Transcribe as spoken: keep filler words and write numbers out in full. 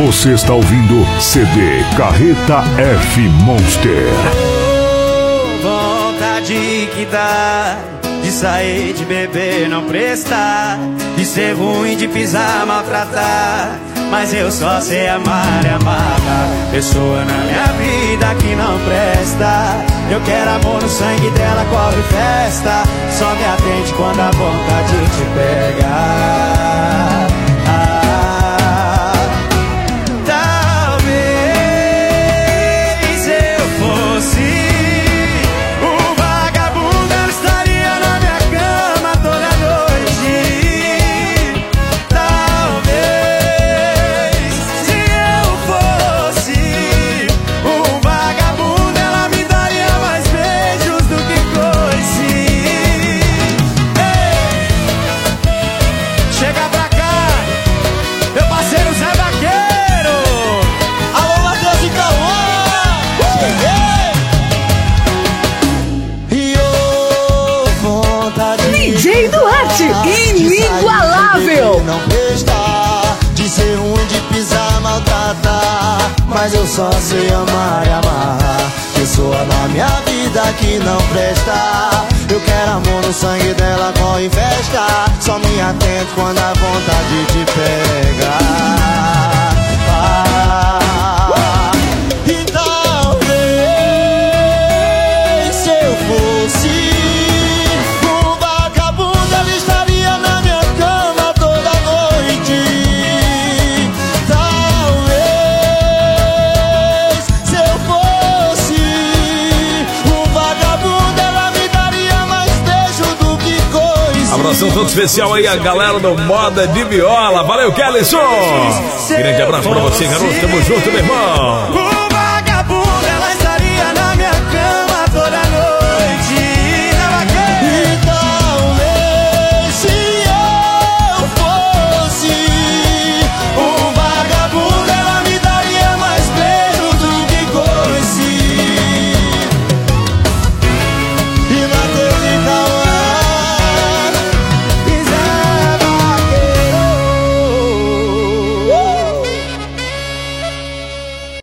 Você está ouvindo C D Carreta F Monster. Oh, vontade que dá de sair, de beber, não prestar, de ser ruim, de pisar, maltratar. Mas eu só sei amar e amar pessoa na minha vida que não presta. Eu quero amor no sangue dela, corre festa. Só me atende quando a vontade te pega. Inigualável! Não presta, de ser ruim, de pisar, maltratar. Mas eu só sei amar e amar pessoa na minha vida que não presta. Eu quero amor no sangue dela, corre festa. Só me atento quando a vontade te pega. Ah, e talvez se eu fosse abração todo especial aí a galera do Moda de Viola. Valeu, Kellyson! Grande abraço pra você, garoto. Tamo junto, meu irmão.